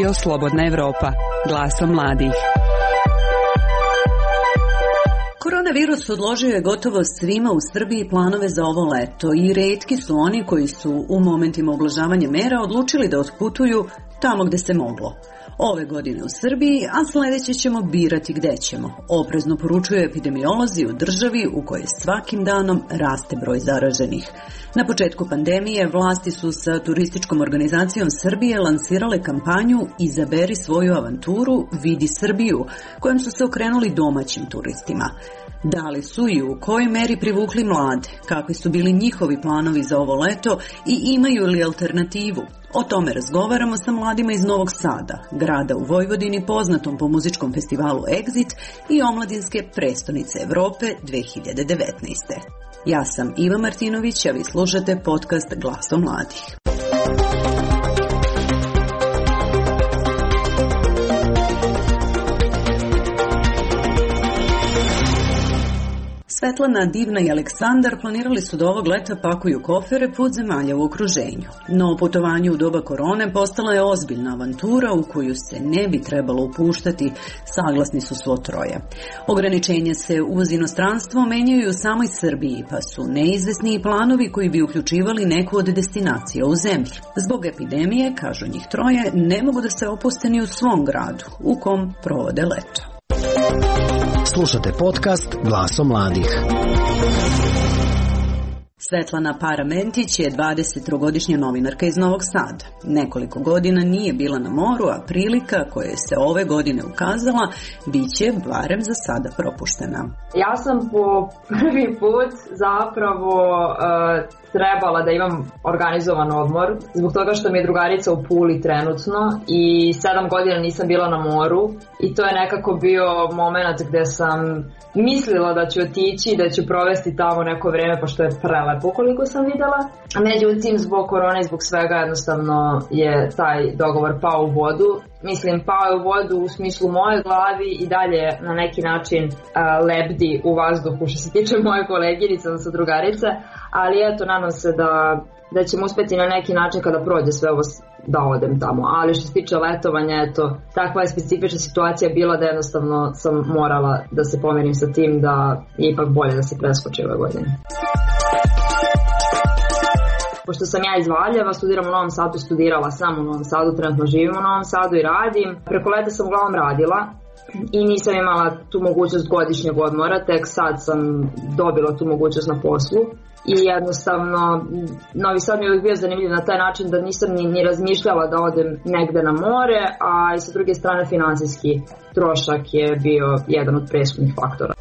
Radio Slobodna Evropa, glasom mladih. Koronavirus odložio je gotovo svima u Srbiji planove za ovo leto i retki su oni koji su u momentima ublažavanja mera odlučili da otputuju tamo gde se moglo. Ove godine u Srbiji, a sledeće ćemo birati gde ćemo. Oprezno poručuju epidemiolozi u državi u kojoj svakim danom raste broj zaraženih. Na početku pandemije vlasti su sa turističkom organizacijom Srbije lansirale kampanju Izaberi svoju avanturu, vidi Srbiju, kojom su se okrenuli domaćim turistima. Da li su i u kojoj meri privukli mlade, kakvi su bili njihovi planovi za ovo leto i imaju li alternativu? O tome razgovaramo sa mladima iz Novog Sada, grada u Vojvodini poznatom po muzičkom festivalu Exit i omladinske prestonice Evrope 2019. Ja sam Iva Martinović, a vi slušate podcast Glasom mladih. Svetlana, Divna i Aleksandar planirali su da ovog leta pakuju kofere put zemalja u okruženju. No putovanje u doba korone postala je ozbiljna avantura u koju se ne bi trebalo upuštati, saglasni su svo troje. Ograničenja se uz inostranstvo menjaju u samoj Srbiji, pa su neizvesni i planovi koji bi uključivali neku od destinacija u zemlji. Zbog epidemije, kažu njih troje, ne mogu da se opuste ni u svom gradu, u kom provode leto. Slušate podcast Glasom mladih. Svetlana Paramentić je 23-godišnja novinarka iz Novog Sada. Nekoliko godina nije bila na moru, a prilika koja je se ove godine ukazala bit će barem za sada propuštena. Ja sam po prvi put zapravo trebala da imam organizovan odmor zbog toga što mi je drugarica u Puli trenutno i 7 godina nisam bila na moru i to je nekako bio moment gde sam mislila da ću otići, da ću provesti tamo neko vreme pošto je prelepo koliko sam videla. Međutim, zbog korone i zbog svega jednostavno je taj dogovor pao u vodu. Mislim, pao je u vodu u smislu moje glavi i dalje na neki način lebdi u vazduhu što se tiče moje koleginice, odnosno drugarice, ali eto, nadam se da ćemo uspeti na neki način kada prođe sve ovo da odem tamo. Ali što se tiče letovanja, eto, takva je specifična situacija bila da jednostavno sam morala da se pomirim sa tim da je ipak bolje da se preskoči ove godine. Pošto sam ja iz Valjeva, studiram u Novom Sadu, studirala sam u Novom Sadu, trenutno živim u Novom Sadu i radim. Preko leta sam uglavnom radila i nisam imala tu mogućnost godišnjeg odmora, tek sad sam dobila tu mogućnost na poslu. I jednostavno, Novi Sad mi je uvijek bio zanimljiv na taj način da nisam ni razmišljala da odem negde na more, a i sa druge strane finansijski trošak je bio jedan od presudnih faktora.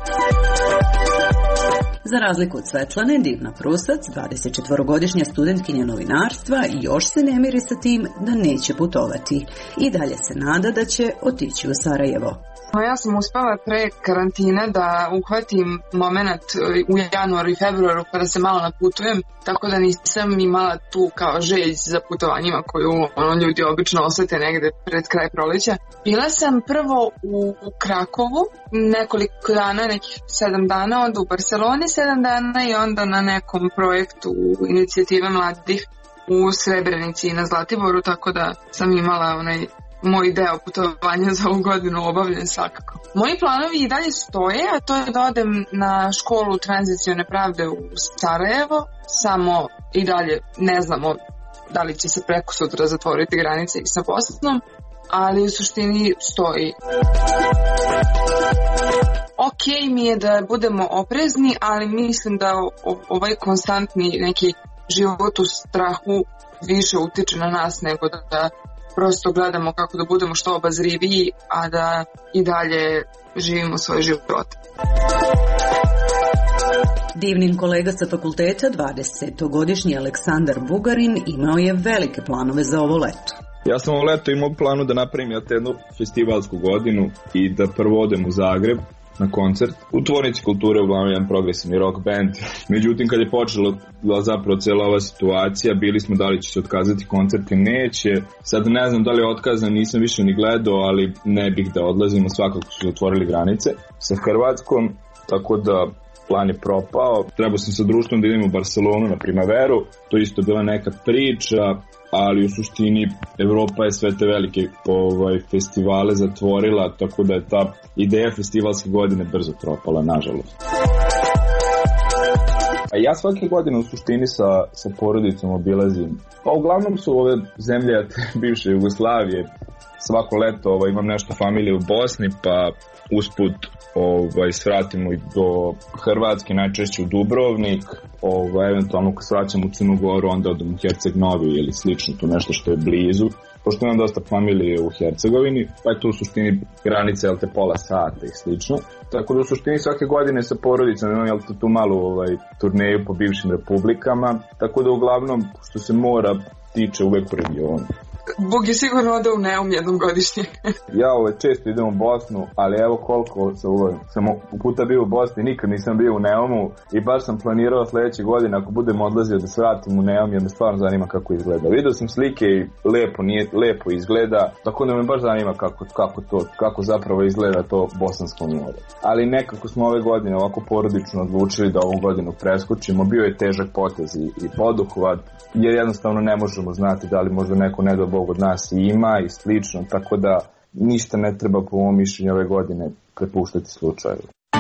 Za razliku od Svetlane, Divna Prusac, 24-godišnja studentkinja novinarstva, još se ne miri sa tim da neće putovati. I dalje se nada da će otići u Sarajevo. Ja sam uspela pre karantine da uhvatim moment u januaru i februaru kada se malo naputujem, tako da nisam imala tu kao želj za putovanjima koju ljudi obično osete negde pred kraj proleća. Bila sam prvo u Krakovu nekoliko dana, nekih 7 dana, onda u Barceloni 7 dana i onda na nekom projektu inicijative mladih u Srebrenici i na Zlatiboru, tako da sam imala moj deo putovanja za ovu godinu obavljen svakako. Moji planovi i dalje stoje, a to je da odem na školu tranzicione pravde u Sarajevo, samo i dalje ne znamo da li će se preko sutra zatvoriti granice i sa Bosnom, ali u suštini stoji. Ok mi je da budemo oprezni, ali mislim da ovaj konstantni neki život u strahu više utiče na nas nego da prosto gledamo kako da budemo što obazriviji, a da i dalje živimo svoj život. Divnin kolega sa fakulteta, 20-godišnji Aleksandar Bugarin, imao je velike planove za ovo leto. Ja sam ovo leto imao planu da napravim jednu festivalsku godinu i da prvo odem u Zagreb na koncert. U Tvornici kulture uglavnom jedan progresivni rock band. Međutim, kad je počela zapravo cijela ova situacija, bili smo da li će se otkazati koncert ili neće. Sad ne znam da li je otkazan, nisam više ni gledao, ali ne bih da odlazimo, svakako su otvorili granice sa Hrvatskom, tako da plan je propao. Trebao sam sa društvom da idem u Barcelonu na Primaveru, to isto bila neka priča, ali u suštini Evropa je sve te velike festivale zatvorila, tako da je ta ideja festivalske godine brzo propala, nažalost. A ja svake godine u suštini sa porodicom obilazim. Pa uglavnom su ove zemlje bivše Jugoslavije. Svako leto imam nešto familije u Bosni, pa usput svratimo i do Hrvatske, najčešće u Dubrovnik, eventualno kad svraćam u Crnu Goru, onda odem u Herceg-Novi ili slično, tu nešto što je blizu. Pošto imam dosta familije u Hercegovini, pa je to u suštini granice, pola sata i slično. Tako da u suštini svake godine sa porodicom imam tu malu turneju po bivšim republikama, tako da uglavnom što se mora tiče uvek u regionu. Bog je sigurno ode u Neum jednom godišnje. Ja često idem u Bosnu, ali evo koliko sam puta bio u Bosni, nikad nisam bio u Neumu i baš sam planirao sledeće godine ako budem odlazio da se vratim u Neum, jer me stvarno zanima kako izgleda. Vidio sam slike i lepo izgleda, tako da me baš zanima kako zapravo izgleda to Bosansko more. Ali nekako smo ove godine ovako porodično odlučili da ovu godinu preskočimo, bio je težak potez i poduhvat, jer jednostavno ne možemo znati da li možda neko ne do Bog od nas ima i slično, tako da ništa ne treba po mom mišljenju ove godine prepuštati slučaju.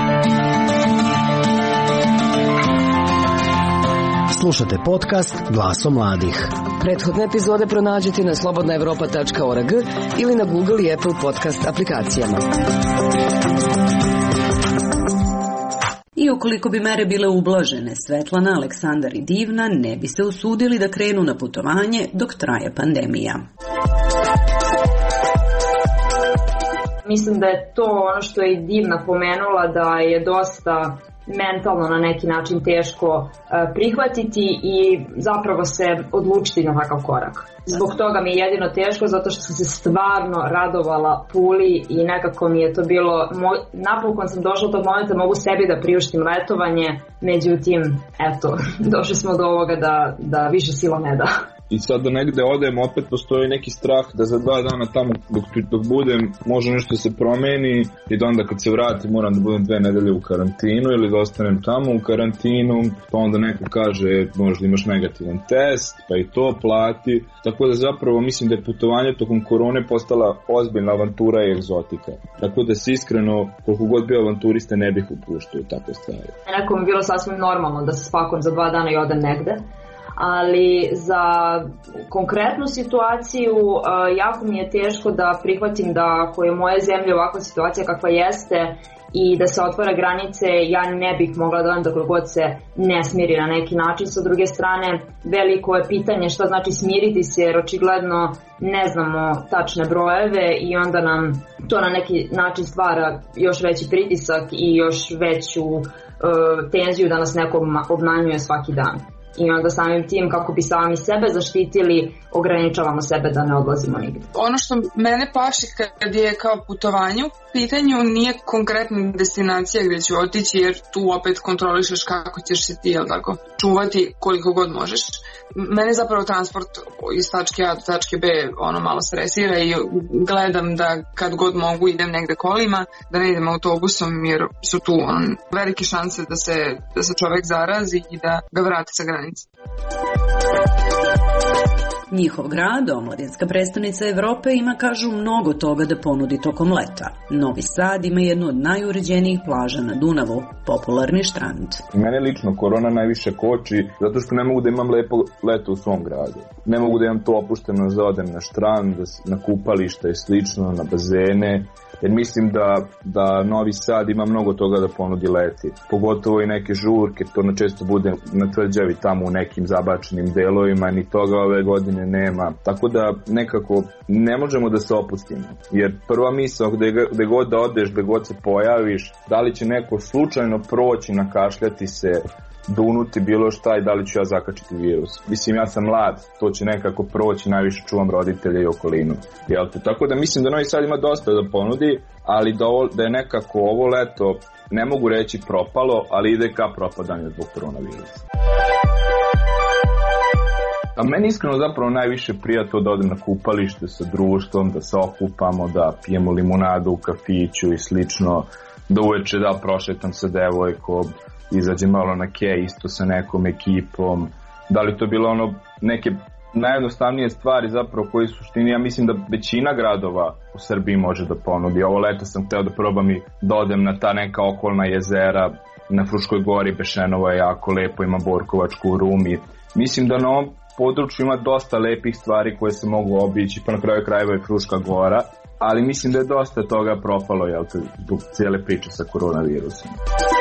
Slušate podcast Glasom mladih. Prethodne epizode pronađite na slobodnaevropa.org ili na Google i Apple podcast aplikacijama. I ukoliko bi mere bile ublažene, Svetlana, Aleksandar i Divna ne bi se usudili da krenu na putovanje dok traje pandemija. Mislim da je to ono što je Divna pomenula, da je dosta mentalno na neki način teško prihvatiti i zapravo se odlučiti na takav korak. Zbog toga mi je jedino teško, zato što sam se stvarno radovala Puli i nekako mi je to bilo, napokon sam došla do tog momenta, mogu sebi da priuštim letovanje, međutim, došli smo do ovoga da više sila ne da. I sad da negde odem, opet postoji neki strah da za 2 dana tamo dok budem može nešto se promeni i da onda kad se vratim moram da budem 2 nedelje u karantinu ili da ostanem tamo u karantinu, pa onda neko kaže možda imaš negativan test, pa i to plati. Tako da zapravo mislim da je putovanje tokom korone postala ozbiljna avantura i egzotika. Tako da se iskreno, koliko god bio avanturista, ne bih upuštao takve stvari. Nekom je bilo sasvim normalno da se spakujem za 2 dana i odem negde. Ali za konkretnu situaciju jako mi je teško da prihvatim da ako je moje zemlje ovakva situacija kakva jeste i da se otvore granice, ja ne bih mogla da odem dok god se ne smiri na neki način. Sa druge strane, veliko je pitanje šta znači smiriti se, jer očigledno ne znamo tačne brojeve i onda nam to na neki način stvara još veći pritisak i još veću tenziju da nas neko obmanjuje svaki dan. I onda samim tim kako bi sami sebe zaštitili, ograničavamo sebe da ne odlazimo nigde. Ono što mene plaši kad je kao putovanje u pitanju nije konkretna destinacija gde ću otići, jer tu opet kontrolišeš kako ćeš se ti, tako, čuvati koliko god možeš. Mene zapravo transport iz tačke A do tačke B malo stresira i gledam da kad god mogu idem negde kolima, da ne idem autobusom, jer su tu velike šanse da se čovek zarazi i da ga vrati sa granice. Njihov grad, omladinska prestonica Evrope, ima, kažu, mnogo toga da ponudi tokom leta. Novi Sad ima jednu od najuređenijih plaža na Dunavu, popularni štrand. Mene lično korona najviše koči, zato što ne mogu da imam lepo leto u svom gradu. Ne mogu da imam to opušteno za odem na štrand, na kupališta i slično, na bazene, jer mislim da Novi Sad ima mnogo toga da ponudi leti. Pogotovo i neke žurke, to često bude na tvrđavi tamo u nekim zabačenim delovima, ni toga ove godine nema. Tako da nekako ne možemo da se opustimo. Jer prva misao gde god da odeš, gde god se pojaviš, da li će neko slučajno proći, nakašljati se, dunuti bilo šta i da li ću ja zakačiti virus. Mislim, ja sam mlad, to će nekako proći, najviše čuvam roditelje i okolinu. Tako da mislim da Novi Sad ima dosta da ponudi, ali da je nekako ovo leto, ne mogu reći propalo, ali ide ka propadanju zbog koronavirusa. A meni iskreno zapravo najviše prija to da odem na kupalište sa društvom, da se okupamo, da pijemo limunadu u kafiću i slično, da uveče prošetam sa devojkom, izađem malo na kej isto sa nekom ekipom. Da li to bilo ono neke najjednostavnije stvari zapravo koje u suštini ja mislim da većina gradova u Srbiji može da ponudi. Ovo leto sam hteo da probam i da odem na ta neka okolna jezera, na Fruškoj gori Bešenovo je jako lepo, ima Borkovačku u Rumi. Mislim da na ovom području ima dosta lepih stvari koje se mogu obići, pa na kraju krajeva je Fruška gora, ali mislim da je dosta toga propalo zbog cijele priče sa koronavirusom.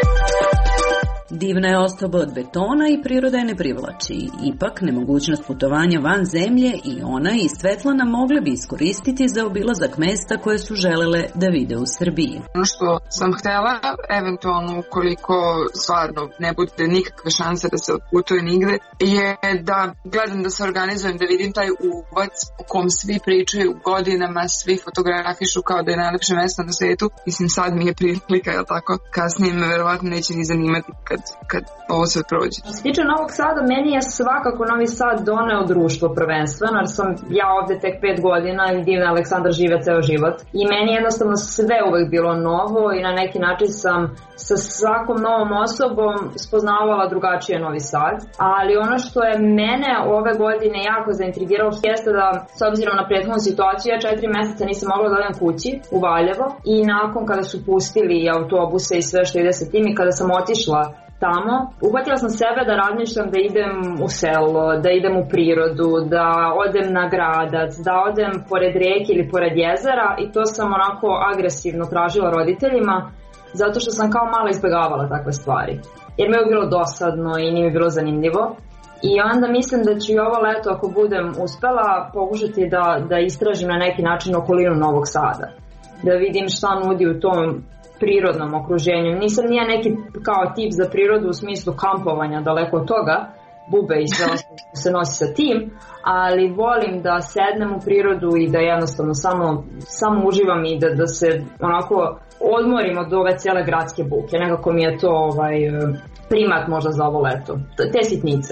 Divna je ostoba od betona i priroda je ne privlači. Ipak, nemogućnost putovanja van zemlje i ona i Svetlana mogle bi iskoristiti za obilazak mesta koje su želele da vide u Srbiji. Ono što sam htela, eventualno ukoliko stvarno ne bude nikakve šanse da se otputuje nigde, je da gledam da se organizujem, da vidim taj uvac u kom svi pričaju godinama, svi fotografišu kao da je najlepše mesto na svetu. Mislim, sad mi je prilika, jel tako? Kasnije me verovatno neće ni zanimati kad ovo sve prođe. Što se tiče Novog Sada, meni je svakako Novi Sad doneo društvo prvenstveno, jer sam ja ovde tek 5 godina i divna Aleksandar žive ceo život. I meni jednostavno sve uvek bilo novo i na neki način sam sa svakom novom osobom spoznavala drugačije Novi Sad. Ali ono što je mene ove godine jako zaintrigiralo jeste da, s obzirom na prethodnu situaciju, ja 4 meseca nisam mogla da odem kući u Valjevo i nakon kada su pustili autobuse i sve što ide sa tim i kada sam otišla tamo, uhvatila sam sebe da razmišljam da idem u selo, da idem u prirodu, da odem na gradac, da odem pored reke ili pored jezera i to sam onako agresivno tražila roditeljima zato što sam kao malo izbegavala takve stvari. Jer mi je bilo dosadno i nije mi bilo zanimljivo. I onda mislim da ću i ovo leto, ako budem uspela, pokušati da istražim na neki način okolinu Novog Sada. Da vidim šta nudi u tom prirodnom okruženju. Nisam nije neki kao tip za prirodu u smislu kampovanja, daleko od toga, bube i sve što se nosi sa tim, ali volim da sednem u prirodu i da jednostavno samo uživam i da se onako odmorim od ove cijele gradske buke. Nekako mi je to primat možda za ovo leto. Te sitnice.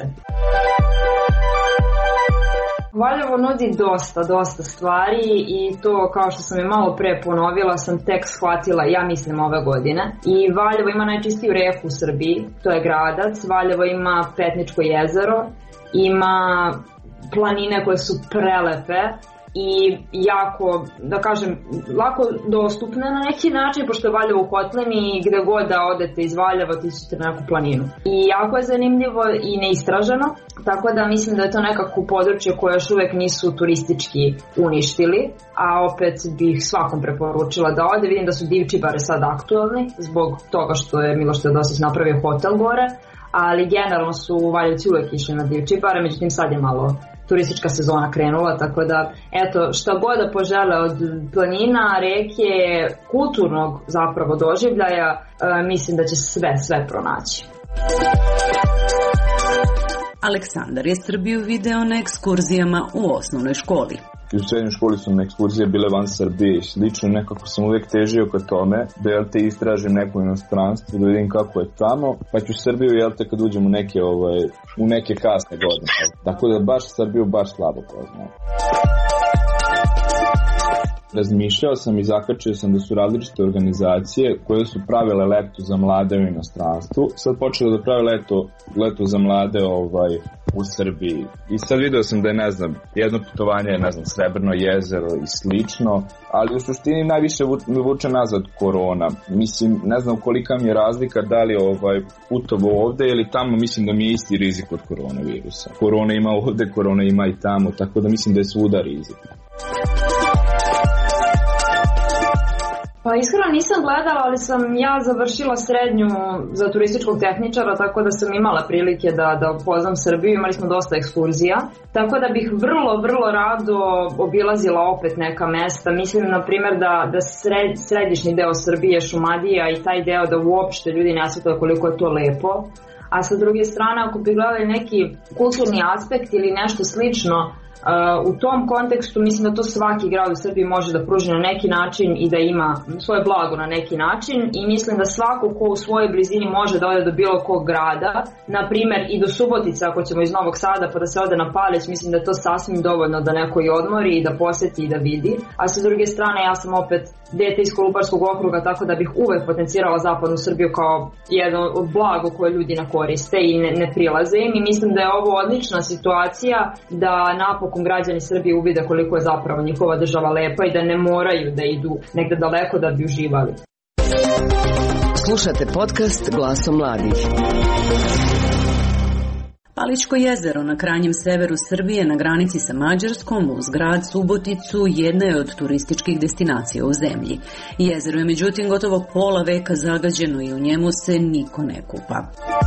Valjevo nudi dosta stvari i to, kao što sam je malo pre ponovila, sam tek shvatila, ja mislim, ove godine. I Valjevo ima najčistiju reku u Srbiji, to je Gradac. Valjevo ima Petničko jezero, ima planine koje su prelepe i jako, da kažem, lako dostupne na neki način, pošto je Valjevo u kotlini i gde god da odete iz Valjeva ti ćete na neku planinu. I jako je zanimljivo i neistraženo, tako da mislim da je to nekako područje koje još uvek nisu turistički uništili, a opet bih svakom preporučila da ode. Vidim da su Divčibare sad aktualni zbog toga što je Miloš Teodosić napravio hotel gore, ali generalno su Valjevci uvek išli na Divčibare, međutim sad je malo turistička sezona krenula, tako da eto, šta god da požele od planina, reke, kulturnog zapravo doživljaja, mislim da će sve pronaći. Aleksandar je Srbiju video na ekskurzijama u osnovnoj školi. U srednjoj školi su mi ekskurzije bile van Srbije i slično, nekako sam uvijek težio ka tome da istražim neko inostranstvo, da vidim kako je tamo, pa ću Srbiju kad uđem u neke kasne godine. Tako da baš Srbiju baš slabo poznam. Razmišljao sam i zakačio sam da su različite organizacije koje su pravile leto za mlade u inostranstvu. Sad počelo da prave leto za mlade u Srbiji. I sad video sam da je, jedno putovanje je, Srebrno jezero i slično, ali u suštini najviše mi vuče nazad korona. Mislim, ne znam kolika mi je razlika da li putovo ovde ili tamo, mislim da mi je isti rizik od koronavirusa. Korona ima ovde, korona ima i tamo, tako da mislim da je svuda rizik. Pa iskreno nisam gledala, ali sam ja završila srednju za turističkog tehničara, tako da sam imala prilike da upoznam Srbiju, imali smo dosta ekskurzija, tako da bih vrlo rado obilazila opet neka mesta. Mislim, na primjer, da središnji deo Srbije, Šumadija i taj deo da uopšte ljudi ne shvataju koliko je to lepo, a sa druge strane ako bi gledali neki kulturni aspekt ili nešto slično, u tom kontekstu mislim da to svaki grad u Srbiji može da pruži na neki način i da ima svoje blago na neki način i mislim da svako ko u svojoj blizini može da ode do bilo kog grada, na primer i do Subotice ako ćemo iz Novog Sada pa da se ode na Palić, mislim da je to sasvim dovoljno da neko i odmori i da poseti i da vidi, a sa druge strane ja sam opet dete iz Kolubarskog okruga, tako da bih uvek potencirala zapadnu Srbiju kao jedno od blago koje ljudi koriste i ne prilaze im i mislim da je ovo odlična situacija da napokon građani Srbije uvide koliko je zapravo njihova država lepa i da ne moraju da idu negde daleko da bi uživali. Slušate podcast Glasom mladih. Palićko jezero na krajnjem severu Srbije na granici sa Mađarskom uz grad Suboticu jedna je od turističkih destinacija u zemlji. Jezero je međutim gotovo pola veka zagađeno i u njemu se niko ne kupa.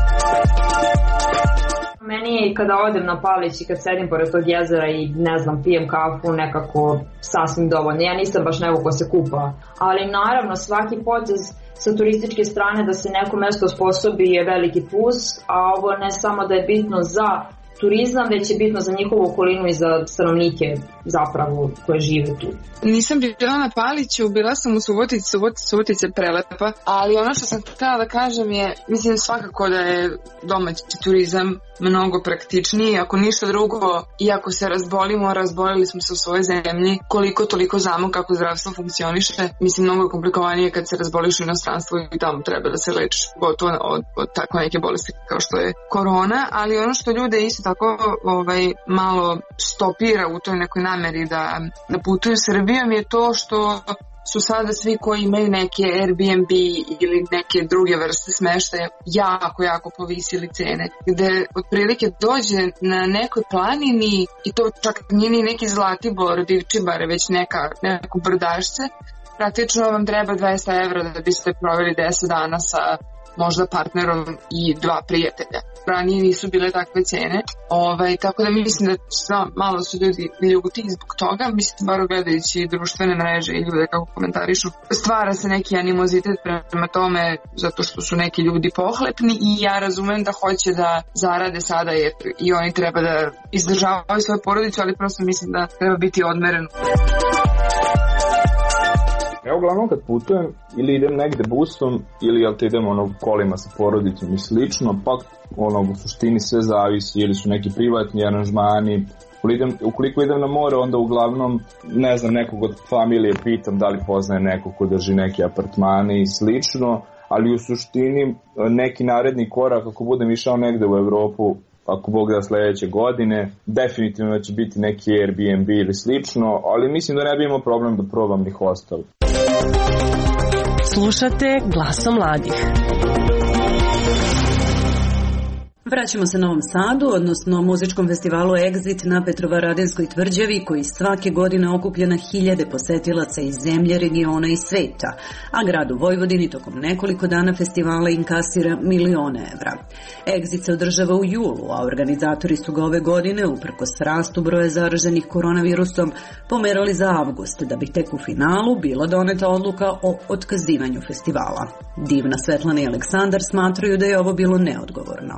Meni je kada odem na Palić i kad sedim pored tog jezera i ne znam, pijem kafu nekako sasvim dovoljno. Ja nisam baš neko ko se kupa, ali naravno svaki potez sa turističke strane da se neko mesto osposobi je veliki plus, a ovo ne samo da je bitno za turizam, već je bitno za njihovu okolinu i za stanovnike zapravo koje žive tu. Nisam bila na Paliću, bila sam u Subotici, Subotica je prelepa, ali ono što sam htjela da kažem je, mislim svakako da je domaći turizam mnogo praktičniji, ako ništa drugo, i ako se razbolili smo se u svojoj zemlji, koliko toliko znamo kako zdravstvo funkcioniše, mislim mnogo je komplikovanije kad se razboliš u inostranstvu i tamo treba da se lečiš, gotovo od takve neke bolesti kao što je korona, ali ono što ljude isto tako malo stopira u toj nekoj nameri da putuju Srbijom je to što su sada svi koji imaju neke Airbnb ili neke druge vrste smeštaja jako povisili cene, gde otprilike dođe na nekoj planini i to čak nije ni neki Zlatibor, Divčibare, već neko brdašce, praktično vam treba 200 evra da biste proveli 10 dana sa možda partnerom i 2 prijatelja. Ranije nisu bile takve cene, tako da mislim da malo su ljudi ljuti zbog toga, mislim bar gledajući društvene mreže i ljude kako komentarišu. Stvara se neki animozitet prema tome zato što su neki ljudi pohlepni i ja razumem da hoće da zarade sada jer i oni treba da izdržavaju svoju porodicu, ali prosto mislim da treba biti odmeren. Ja uglavnom kad putujem ili idem negde busom ili idem kolima sa porodicom i slično, pa u suštini sve zavisi ili su neki privatni aranžmani. Ukoliko idem na more, onda uglavnom ne znam, nekog od familije pitam da li poznaje neko ko drži neke apartmane i slično, ali u suštini neki naredni korak ako budem išao negde u Evropu, ako Bog da sledeće godine, definitivno će biti neki Airbnb ili slično, ali mislim da ne bi imao problem da probam ni hostel. Slušate Glasom mladih. Vraćamo se Novom Sadu, odnosno muzičkom festivalu Exit na Petrovaradinskoj tvrđavi koji svake godine okuplja na hiljade posetilaca iz zemlje, regiona i sveta, a grad u Vojvodini tokom nekoliko dana festivala inkasira milione evra. Exit se održava u julu, a organizatori su ga ove godine, uprkos rastu broja zaraženih koronavirusom, pomerali za avgust, da bi tek u finalu bila doneta odluka o otkazivanju festivala. Divna Svetlana i Aleksandar smatraju da je ovo bilo neodgovorno.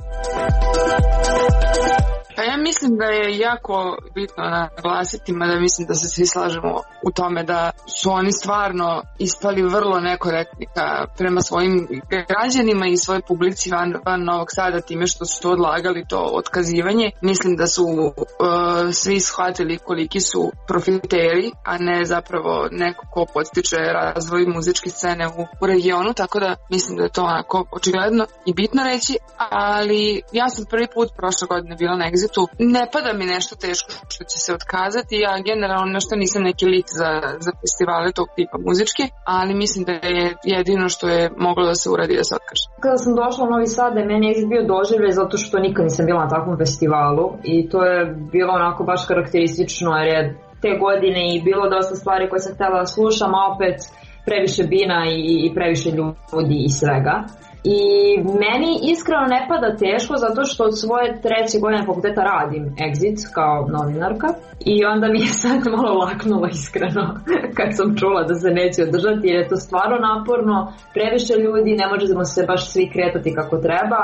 Pa ja mislim da je jako bitno naglasiti, mada mislim da se svi slažemo u tome da su oni stvarno ispali vrlo nekorektni prema svojim građanima i svojoj publici van Novog Sada time što su to odlagali, to otkazivanje. Mislim da su svi shvatili koliki su profiteri, a ne zapravo neko ko podstiče razvoj muzičke scene u regionu, tako da mislim da je to onako očigledno i bitno reći, ali ja sam prvi put prošle godine bila na Exitu. Ne pada mi nešto teško što će se otkazati, ja generalno nešto nisam neki lik za festivale tog tipa muzičke, ali mislim da je jedino što je moglo da se uradi da se otkaže. Kada sam došla u Novi Sad, da je meni Exit bio doživljaj zato što nikad nisam bila na takvom festivalu i to je bilo onako baš karakteristično jer je te godine i bilo dosta stvari koje sam htjela da slušam, a opet previše bina i previše ljudi i svega. I meni iskreno ne pada teško zato što od svoje 3. godine fakulteta radim Exit kao novinarka i onda mi je sad malo laknulo iskreno kad sam čula da se neće održati jer je to stvarno naporno, previše ljudi, ne možemo se baš svi kretati kako treba,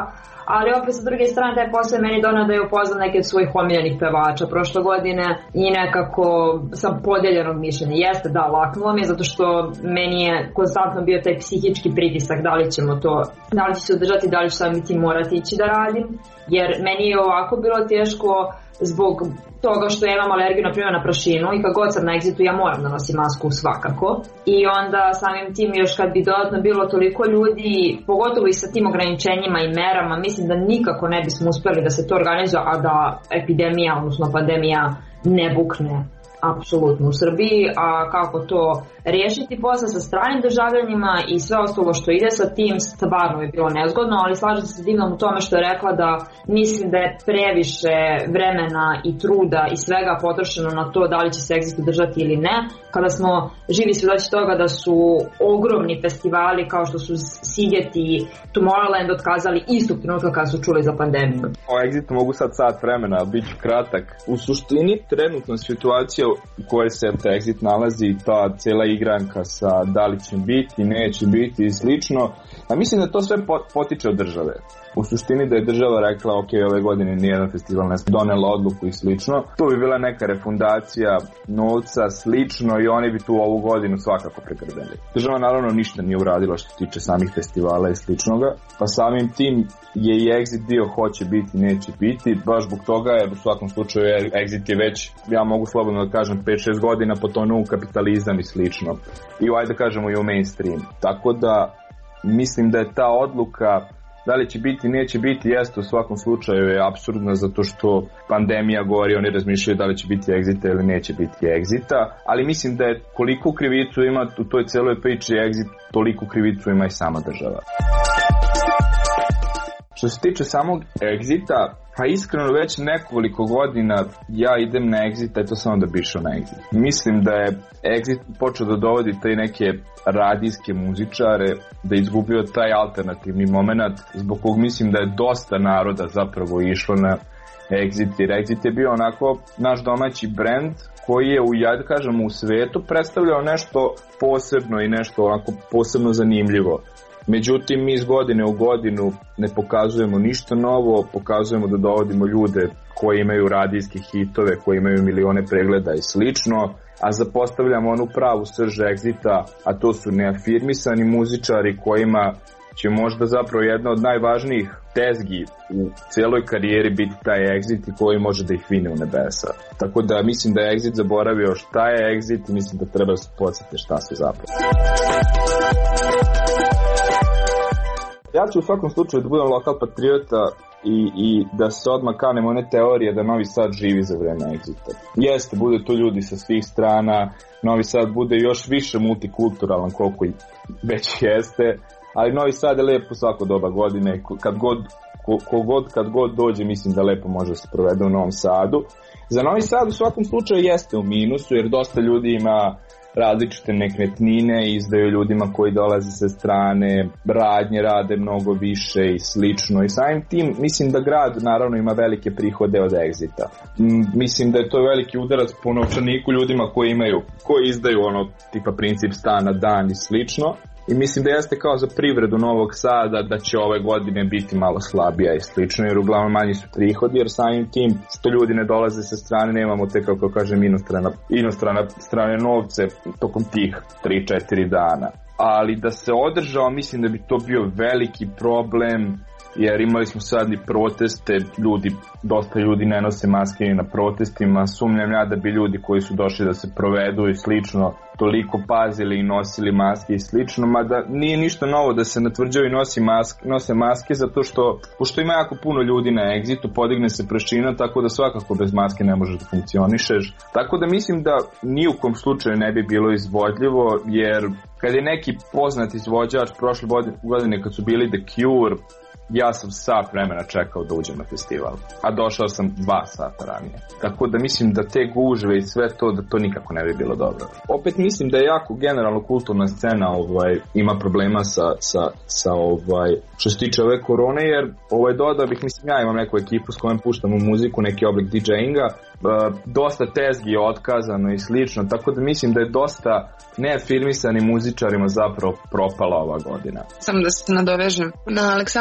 ali opet sa druge strane taj posao je meni donao da je upoznam neke od svojih omiljenih pevača prošle godine i nekako sam podeljenog mišljenja. Jeste, da, laknulo mi je zato što meni je konstantno bio taj psihički pritisak da li ćemo to, da li ću se održati, da li ću sam biti morati ići da radim, jer meni je ovako bilo teško zbog toga što ja imam alergiju na primjer na prašinu i kad god sam na egzitu ja moram da nosim masku svakako i onda samim tim još kad bi dodatno bilo toliko ljudi, pogotovo i sa tim ograničenjima i merama, mislim da nikako ne bismo uspeli da se to organizuje, a da epidemija, odnosno pandemija ne bukne apsolutno u Srbiji, a kako to riješiti posle sa stranim državljanima i sve ostalo što ide sa tim, stvarno je bilo nezgodno, ali slažem se s Divnom u tome što je rekla da mislim da je previše vremena i truda i svega potrošeno na to da li će se Exit držati ili ne, kada smo živi svjedoci toga da su ogromni festivali kao što su Siget i Tomorrowland otkazali istog trenutka kada su čuli za pandemiju. O Exitu mogu sad sat vremena, ali bit ću kratak. U suštini trenutna situacija u kojoj se Exit nalazi, ta cijela igranka sa da li će biti, neće biti i slično, a mislim da to sve potiče od države. U suštini da je država rekla ok, ove godine nijedan festival ne donela odluku i slično, tu bi bila neka refundacija novca, slično i oni bi tu ovu godinu svakako pregrbeli. Država naravno ništa nije uradila što se tiče samih festivala i sličnoga, pa samim tim je i Exit bio hoće biti, neće biti, baš zbog toga jer u svakom slučaju Exit je već, ja mogu slobodno da kažem, 5-6 godina potonuo u kapitalizam i slično. I ajde da kažemo i u mainstream. Tako da mislim da je ta odluka da li će biti, neće biti, jeste u svakom slučaju je apsurdna zato što pandemija govori, oni razmišljaju da li će biti Exita ili neće biti Exita, ali mislim da je koliko krivicu ima u toj celoj priči Exit, toliko krivicu ima i sama država. Što se tiče samog Exita, pa iskreno već nekoliko godina ja idem na Exit, eto samo da bi išao na Exit. Mislim da je Exit počeo da dovodi taj neke radijske muzičare, da je izgubio taj alternativni moment, zbog kog mislim da je dosta naroda zapravo išlo na Exit, jer Exit je bio onako naš domaći brend koji je u svetu predstavljao nešto posebno i nešto onako posebno zanimljivo. Međutim, mi iz godine u godinu ne pokazujemo ništa novo, pokazujemo da dovodimo ljude koji imaju radijske hitove, koji imaju milione pregleda i slično, a zapostavljamo onu pravu srž Exita, a to su neafirmisani muzičari kojima će možda zapravo jedna od najvažnijih tezgi u cijeloj karijeri biti taj Exit i koji može da ih vine u nebesa. Tako da mislim da je Exit zaboravio šta je Exit i mislim da treba da se podsjeti šta su zapravo. Ja ću u svakom slučaju da budem lokal patriota i da se odmah kanem one teorije da Novi Sad živi za vreme Exita. Jeste, bude to ljudi sa svih strana, Novi Sad bude još više multikulturalan koliko i već jeste, ali Novi Sad je lepo svako doba godine, kad god dođe mislim da lepo može da se provede u Novom Sadu. Za Novi Sad u svakom slučaju jeste u minusu jer dosta ljudi ima različite nekretnine, izdaju ljudima koji dolaze sa strane, radnje rade mnogo više i slično i samim tim mislim da grad naravno ima velike prihode od Exita. Mislim da je to veliki udarac po novčaniku ljudima koji izdaju ono tipa princip stana dan i slično. I mislim da jeste kao za privredu Novog Sada da će ove godine biti malo slabija i slično jer uglavnom manji su prihodi jer samim tim što ljudi ne dolaze sa strane nemamo te kako kažem inostrane strane novce tokom tih 3-4 dana. Ali da se održao mislim da bi to bio veliki problem jer imali smo sad i proteste, dosta ljudi ne nose maske ni na protestima, sumnjam ja da bi ljudi koji su došli da se provedu i slično toliko pazili i nosili maske i slično, mada nije ništa novo da se na tvrđavi nose maske zato što, pošto ima jako puno ljudi na Exitu, podigne se prašina tako da svakako bez maske ne možeš da funkcionišeš, tako da mislim da ni u kom slučaju ne bi bilo izvodljivo jer kad je neki poznat izvođač prošle godine kad su bili The Cure, ja sam sat vremena čekao da uđem na festival, a došao sam 2 sata ranije. Tako da mislim da te gužve i sve to, da to nikako ne bi bilo dobro. Opet mislim da je jako generalno kulturna scena ima problema sa što se tiče ove korone, jer dodao bih, mislim ja imam neku ekipu s kojom puštamo muziku, neki oblik DJ-inga, dosta tezgi je otkazano i slično, tako da mislim da je dosta neafirmisanim muzičarima zapravo propala ova godina. Samo da se nadovežem na Aleksandra,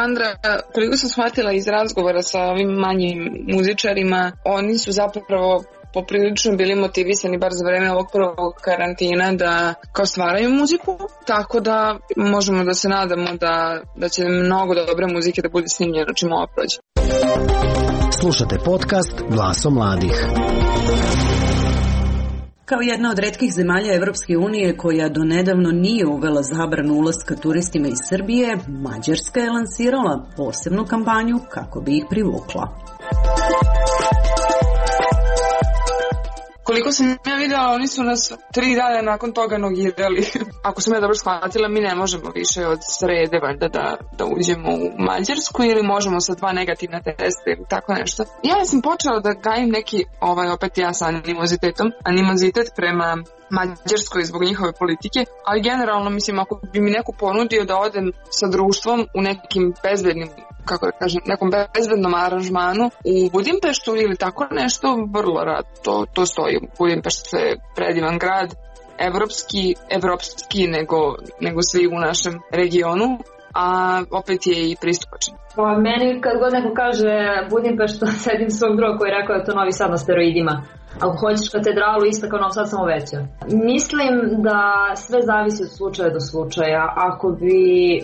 koliko sam shvatila iz razgovora sa ovim manjim muzičarima, oni su zapravo poprilično bili motivisani bar za vreme ovog prvog karantina da kao stvaraju muziku, tako da možemo da se nadamo da će mnogo dobre muzike da bude snimljeno čim ovo prođe. Slušate podcast Glasom mladih. Kao jedna od retkih zemalja Evropske unije koja do nedavno nije uvela zabranu ulaska turistima iz Srbije, Mađarska je lansirala posebnu kampanju kako bi ih privukla. Koliko sam ja videla, oni su nas 3 dana nakon toga nogirali. Ako sam ja dobro shvatila, mi ne možemo više od srede valjda da uđemo u Mađarsku ili možemo sa 2 negativna testa ili tako nešto. Ja sam počela da gajim neki, opet ja sa animozitet prema Mađarskoj zbog njihove politike, ali generalno mislim ako bi mi neko ponudio da odem sa društvom u nekim bezbednim, nekom bezbednom aranžmanu u Budimpeštu ili tako nešto, vrlo rad to stoji. Budimpešta je predivan grad, evropski nego svi u našem regionu, a opet je i pristupačan. Pa meni kad god neko kaže Budimpešta, sedim svog druga koji je rekao da je to Novi Sad na steroidima. Ako hoćeš katedralu, isto kao Novi Sad, samo veća. Mislim da sve zavisi od slučaja do slučaja. Ako bi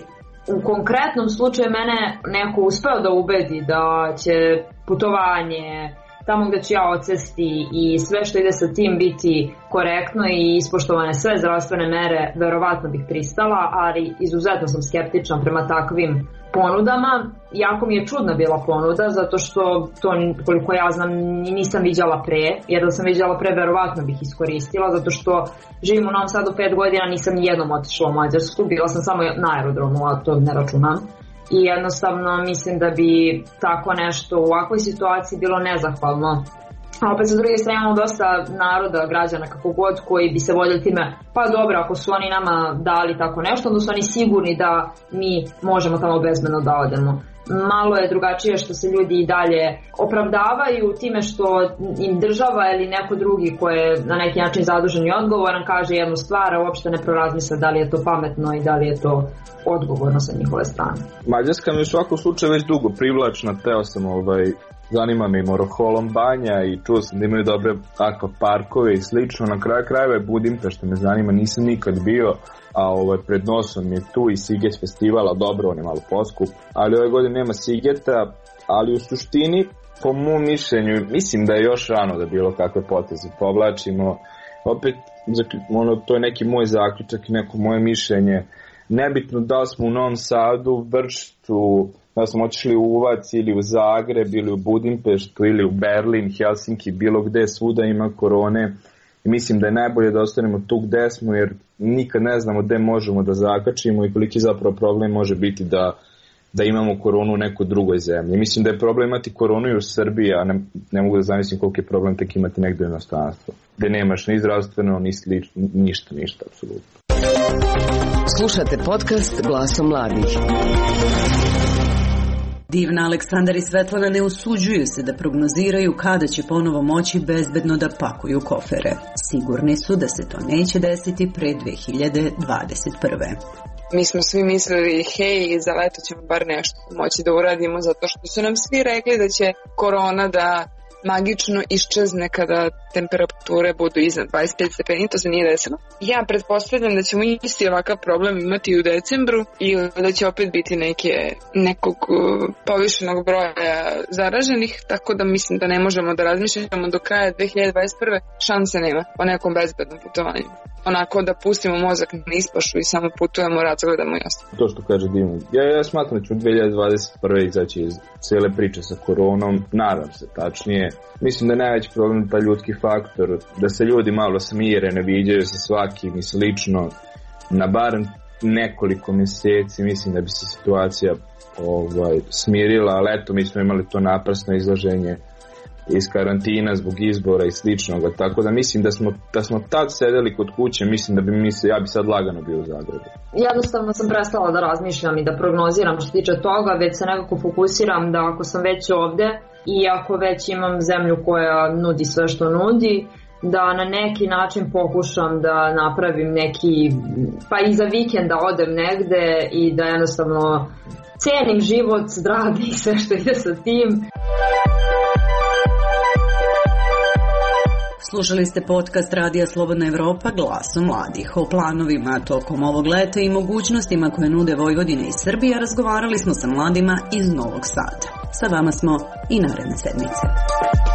u konkretnom slučaju mene neko uspeo da ubedi da će putovanje tamo gde ću ja odsesti i sve što ide sa tim biti korektno i ispoštovane sve zdravstvene mere, verovatno bih pristala, ali izuzetno sam skeptična prema takvim ponudama. Jako mi je čudna bila ponuda, zato što to, koliko ja znam, nisam viđala pre, jer da sam viđala pre, verovatno bih iskoristila, zato što živim u Novom Sadu 5 godina, nisam nijednom otišla u Mađarsku, bila sam samo na aerodromu, a to ne računam. I jednostavno mislim da bi tako nešto u ovakvoj situaciji bilo nezahvalno. A opet sa druge strane imamo dosta naroda, građana, kako god, koji bi se voljeli time, pa dobro, ako su oni nama dali tako nešto, onda su oni sigurni da mi možemo tamo bezbedno da odemo. Malo je drugačije što se ljudi i dalje opravdavaju time što im država ili neko drugi ko je na neki način zadužen i odgovoran kaže jednu stvar, a uopšte ne prorazmisle da li je to pametno i da li je to odgovorno sa njihove strane. Mađarska mi u svakom slučaju već dugo privlačna, teo sam zanima me i Moroholom banja i čuo sam da imaju dobre akvaparkove i slično. Na kraju krajeva je Budimpešta me zanima, nisam nikad bio, a pred nosom je tu i Siget festivala, dobro, on je malo poskup, ali ove godine nema Sigeta, ali u suštini, po mom mišljenju, mislim da je još rano da bilo kakve poteze povlačimo. Opet, to je neki moj zaključak i neko moje mišljenje. Nebitno da li smo u Novom Sadu, Vršcu, da smo otišli u Uvac ili u Zagreb ili u Budimpeštu ili u Berlin, Helsinki, bilo gde, svuda ima korone. I mislim da je najbolje da ostanemo tu gde smo, jer nikad ne znamo gde možemo da zakačimo i koliki zapravo problem može biti da imamo koronu u nekoj drugoj zemlji. Mislim da je problem imati koronu i u Srbiji, a ne mogu da zamislim koliko je problem tek imati negde u inostranstvu, gde nemaš ni zdravstveno, ni ništa, apsolutno. Slušate podcast Glasom mladih. Divna, Aleksandar i Svetlana ne usuđuju se da prognoziraju kada će ponovo moći bezbedno da pakuju kofere. Sigurni su da se to neće desiti pre 2021. Mi smo svi mislili, hej, za leto ćemo bar nešto moći da uradimo, zato što su nam svi rekli da će korona da magično iščezne kada temperature budu iznad 25 stepeni, to se nije desilo. Ja pretpostavljam da ćemo isti ovakav problem imati u decembru i da će opet biti nekog povišenog broja zaraženih, tako da mislim da ne možemo da razmišljamo do kraja 2021. šanse nema o nekom bezbednom putovanju. Onako da pustimo mozak na ispašu i samo putujemo, razgledamo i ostalo. To što kaže Dima, ja smatram da ću 2021. izaći iz cijele priče sa koronom, nadam se tačnije. Mislim da je najveći problem taj ljudski faktor, da se ljudi malo smire, ne viđaju se svakim i slično. Na barem nekoliko mjeseci mislim da bi se situacija smirila, ali eto mi smo imali to naprasno izlaženje iz karantina zbog izbora i sličnoga, tako da mislim da smo tad sedeli kod kuće, mislim da ja bi sad lagano bio u Zagrebu. Jednostavno sam prestala da razmišljam i da prognoziram što tiče toga, već se nekako fokusiram da ako sam već ovde i ako već imam zemlju koja nudi sve što nudi, da na neki način pokušam da napravim neki, pa i za vikend da odem negde i da jednostavno cenim život, zdravlje i sve što ide sa tim. Slušali ste podcast Radija Slobodna Evropa Glasom mladih. O planovima tokom ovog leta i mogućnostima koje nude Vojvodina i Srbija razgovarali smo sa mladima iz Novog Sada. Sa vama smo i naredne sedmice.